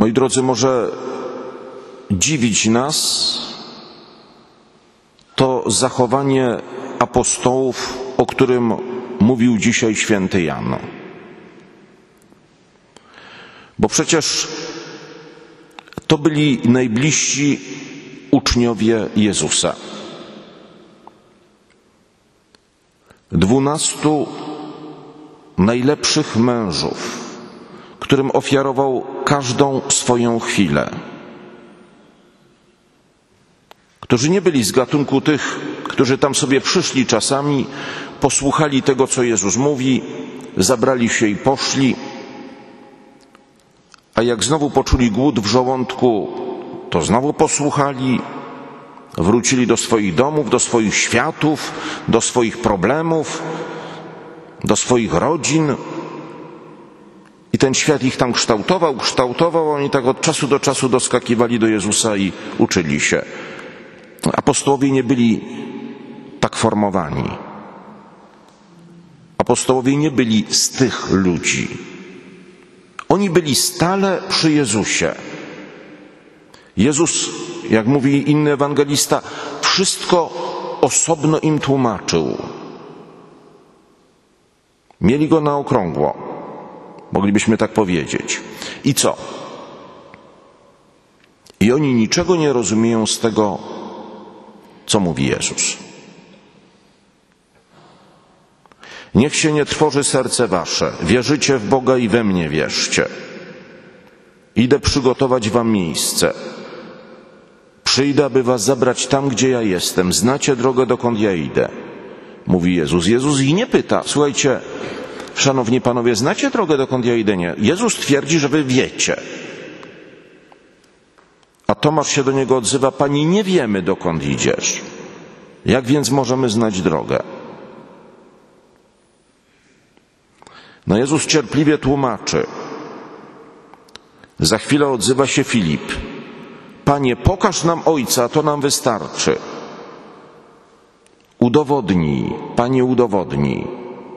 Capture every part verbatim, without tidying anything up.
Moi drodzy, może dziwić nas to zachowanie apostołów, o którym mówił dzisiaj święty Jan. Bo przecież to byli najbliżsi uczniowie Jezusa. Dwunastu najlepszych mężów, którym ofiarował każdą swoją chwilę. Którzy nie byli z gatunku tych, którzy tam sobie przyszli czasami, posłuchali tego, co Jezus mówi, zabrali się i poszli, a jak znowu poczuli głód w żołądku, to znowu posłuchali, wrócili do swoich domów, do swoich światów, do swoich problemów, do swoich rodzin. I ten świat ich tam kształtował, kształtował, oni tak od czasu do czasu doskakiwali do Jezusa i uczyli się. Apostołowie nie byli tak formowani. Apostołowie nie byli z tych ludzi. Oni byli stale przy Jezusie. Jezus, jak mówi inny ewangelista, wszystko osobno im tłumaczył. Mieli go na okrągło, moglibyśmy tak powiedzieć. I co? I oni niczego nie rozumieją z tego, co mówi Jezus. Niech się nie trwoży serce wasze. Wierzycie w Boga i we mnie wierzcie. Idę przygotować wam miejsce. Przyjdę, aby was zabrać tam, gdzie ja jestem. Znacie drogę, dokąd ja idę. Mówi Jezus. Jezus ich nie pyta. Słuchajcie, szanowni panowie, znacie drogę, dokąd ja idę? Nie. Jezus twierdzi, że wy wiecie. A Tomasz się do niego odzywa. Panie, nie wiemy, dokąd idziesz. Jak więc możemy znać drogę? No Jezus cierpliwie tłumaczy. Za chwilę odzywa się Filip. Panie, pokaż nam Ojca, to nam wystarczy. Udowodnij, Panie, udowodnij.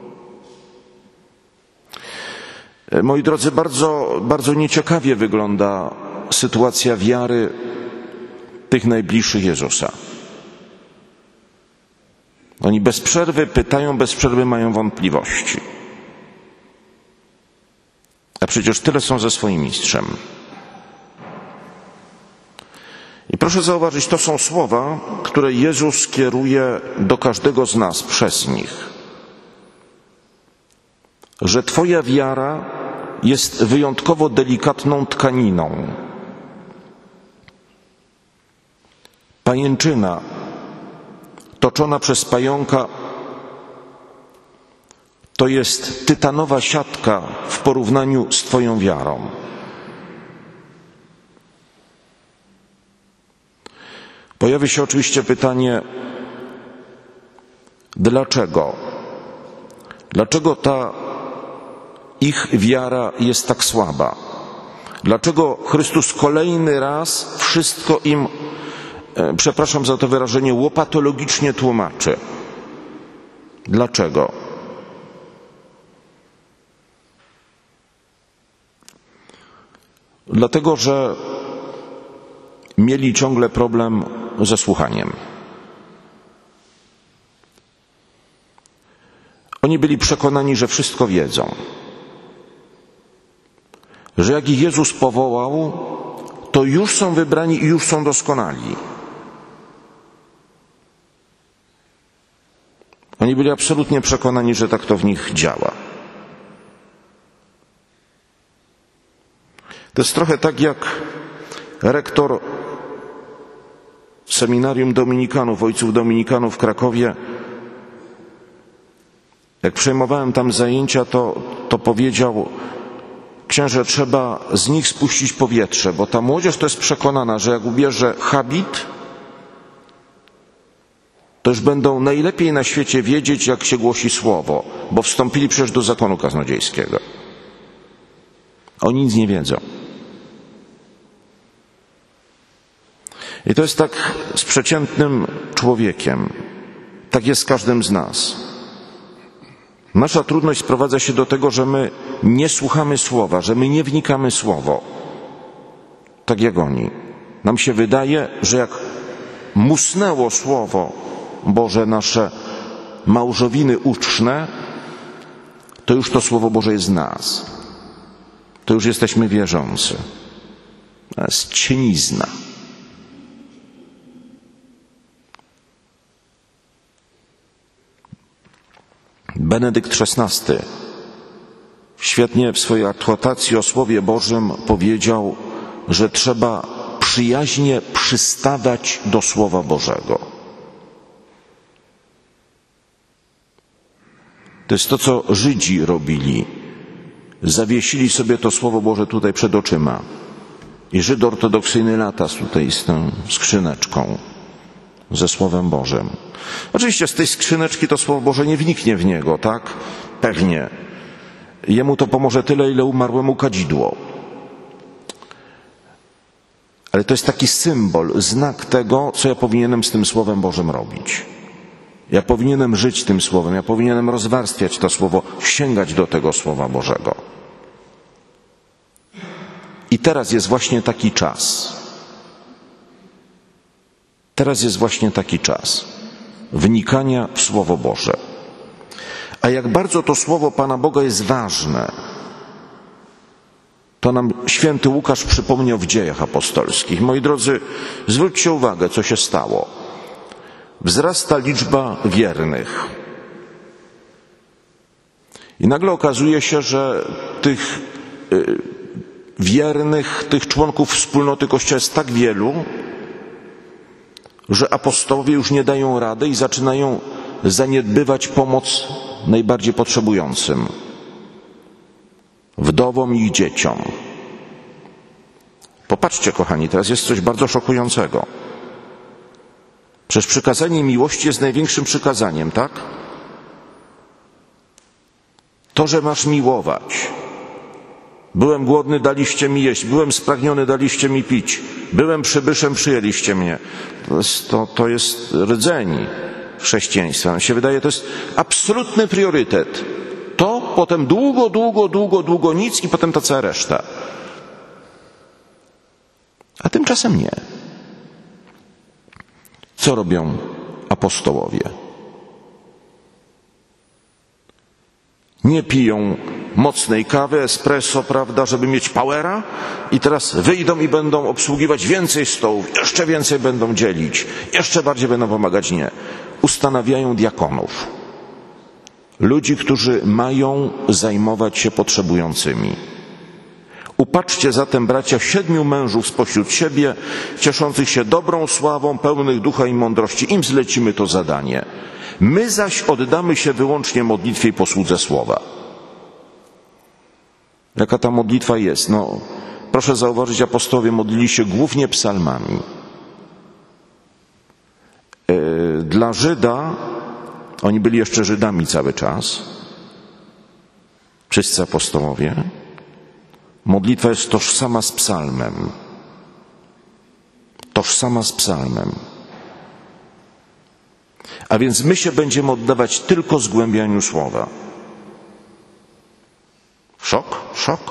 Moi drodzy, bardzo, bardzo nieciekawie wygląda sytuacja wiary tych najbliższych Jezusa. Oni bez przerwy pytają, bez przerwy mają wątpliwości. A przecież tyle są ze swoim mistrzem. I proszę zauważyć, to są słowa, które Jezus kieruje do każdego z nas przez nich. Że Twoja wiara jest wyjątkowo delikatną tkaniną. Pajęczyna toczona przez pająka to jest tytanowa siatka w porównaniu z Twoją wiarą. Pojawia się oczywiście pytanie, dlaczego? Dlaczego ta ich wiara jest tak słaba? Dlaczego Chrystus kolejny raz wszystko im, e, przepraszam za to wyrażenie, łopatologicznie tłumaczy? Dlaczego? Dlatego, że mieli ciągle problem ze słuchaniem. Oni byli przekonani, że wszystko wiedzą. Że jak ich Jezus powołał, to już są wybrani i już są doskonali. Oni byli absolutnie przekonani, że tak to w nich działa. To jest trochę tak jak rektor seminarium dominikanów, ojców dominikanów w Krakowie. Jak przejmowałem tam zajęcia, to, to powiedział, księże, trzeba z nich spuścić powietrze, bo ta młodzież to jest przekonana, że jak ubierze habit, to już będą najlepiej na świecie wiedzieć, jak się głosi słowo, bo wstąpili przecież do zakonu kaznodziejskiego. Oni nic nie wiedzą. I to jest tak z przeciętnym człowiekiem. Tak jest z każdym z nas. Nasza trudność sprowadza się do tego, że my nie słuchamy słowa, że my nie wnikamy w słowo. tak jak oni. Nam się wydaje, że jak musnęło Słowo Boże nasze małżowiny uczne, to już to Słowo Boże jest z nas. To już jesteśmy wierzący. To jest cienizna. Benedykt szesnasty świetnie w swojej adhortacji o Słowie Bożym powiedział, że trzeba przyjaźnie przystawać do Słowa Bożego. To jest to, co Żydzi robili. Zawiesili sobie to Słowo Boże tutaj przed oczyma. I Żyd ortodoksyjny lata tutaj z tą skrzyneczką, ze Słowem Bożym. Oczywiście z tej skrzyneczki to Słowo Boże nie wniknie w niego, tak? Pewnie. Jemu to pomoże tyle, ile umarłemu kadzidło. Ale to jest taki symbol, znak tego, co ja powinienem z tym Słowem Bożym robić. Ja powinienem żyć tym Słowem, ja powinienem rozwarstwiać to Słowo, sięgać do tego Słowa Bożego. I teraz jest właśnie taki czas. Teraz jest właśnie taki czas wnikania w Słowo Boże. A jak bardzo to Słowo Pana Boga jest ważne, to nam święty Łukasz przypomniał w Dziejach Apostolskich. Moi drodzy, zwróćcie uwagę, co się stało. Wzrasta liczba wiernych. I nagle okazuje się, że tych y, wiernych, tych członków wspólnoty Kościoła jest tak wielu, że apostołowie już nie dają rady i zaczynają zaniedbywać pomoc najbardziej potrzebującym. Wdowom i ich dzieciom. Popatrzcie, kochani, teraz jest coś bardzo szokującego. Przecież przykazanie miłości jest największym przykazaniem, tak? To, że masz miłować. Byłem głodny, daliście mi jeść. Byłem spragniony, daliście mi pić. Byłem przybyszem, przyjęliście mnie. To jest, to, to jest rdzeń chrześcijaństwa. Mi się wydaje, to jest absolutny priorytet. To, potem długo, długo, długo, długo nic i potem ta cała reszta. A tymczasem nie. Co robią apostołowie? Nie piją mocnej kawy, espresso, prawda, żeby mieć powera i teraz wyjdą i będą obsługiwać więcej stołów, jeszcze więcej będą dzielić, jeszcze bardziej będą pomagać. Nie. Ustanawiają diakonów. Ludzi, którzy mają zajmować się potrzebującymi. Upatrzcie zatem, bracia, siedmiu mężów spośród siebie, cieszących się dobrą sławą, pełnych ducha i mądrości. Im zlecimy to zadanie. My zaś oddamy się wyłącznie modlitwie i posłudze słowa. Jaka ta modlitwa jest? No, proszę zauważyć, apostołowie modlili się głównie psalmami. Dla Żyda, oni byli jeszcze Żydami cały czas, wszyscy apostołowie, modlitwa jest tożsama z psalmem. Tożsama z psalmem. A więc my się będziemy oddawać tylko zgłębianiu słowa. Szok, szok.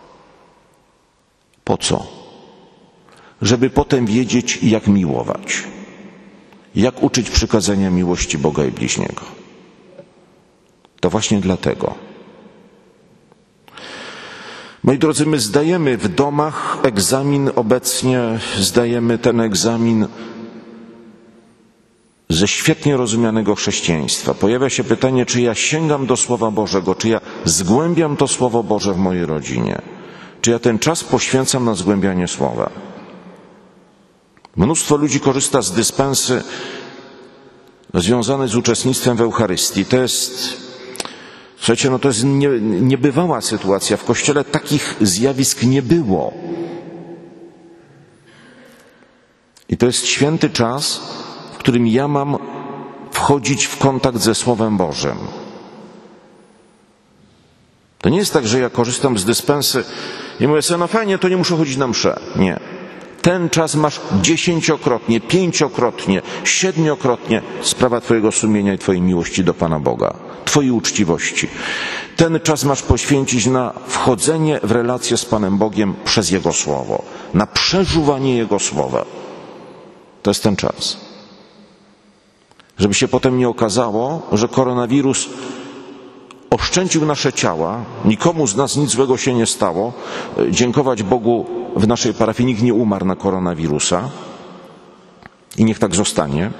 Po co? Żeby potem wiedzieć, jak miłować. Jak uczyć przykazania miłości Boga i bliźniego. To właśnie dlatego. Moi drodzy, my zdajemy w domach egzamin obecnie, zdajemy ten egzamin ze świetnie rozumianego chrześcijaństwa. Pojawia się pytanie, czy ja sięgam do Słowa Bożego, czy ja zgłębiam to Słowo Boże w mojej rodzinie, czy ja ten czas poświęcam na zgłębianie Słowa. Mnóstwo ludzi korzysta z dyspensy związanej z uczestnictwem w Eucharystii. To jest, słuchajcie, no to jest nie, niebywała sytuacja. W Kościele takich zjawisk nie było. I to jest święty czas, w którym ja mam wchodzić w kontakt ze Słowem Bożym. To nie jest tak, że ja korzystam z dyspensy i mówię sobie, no fajnie, to nie muszę chodzić na mszę. Nie. ten czas masz dziesięciokrotnie, pięciokrotnie, siedmiokrotnie sprawa twojego sumienia i twojej miłości do Pana Boga, twojej uczciwości. Ten czas masz poświęcić na wchodzenie w relację z Panem Bogiem przez Jego Słowo, na przeżuwanie Jego Słowa. To jest ten czas. Żeby się potem nie okazało, że koronawirus oszczędził nasze ciała, nikomu z nas nic złego się nie stało. Dziękować Bogu, w naszej parafii nikt nie umarł na koronawirusa i niech tak zostanie.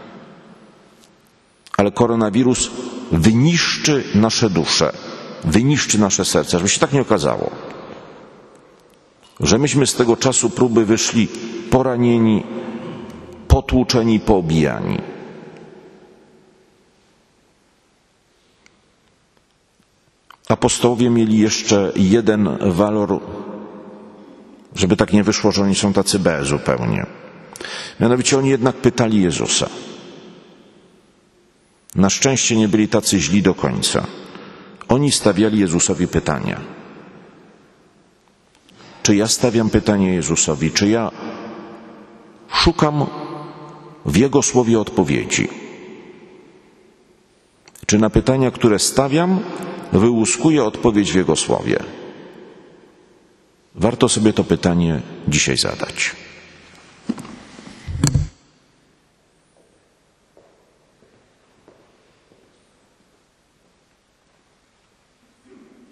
Ale koronawirus wyniszczy nasze dusze, wyniszczy nasze serca, żeby się tak nie okazało, że myśmy z tego czasu próby wyszli poranieni, potłuczeni, poobijani. Apostołowie mieli jeszcze jeden walor, żeby tak nie wyszło, że oni są tacy B zupełnie. Mianowicie oni jednak pytali Jezusa. Na szczęście nie byli tacy źli do końca. Oni stawiali Jezusowi pytania. Czy ja stawiam pytanie Jezusowi? Czy ja szukam w Jego słowie odpowiedzi? Czy na pytania, które stawiam, wyłuskuję odpowiedź w Jego słowie? Warto sobie to pytanie dzisiaj zadać.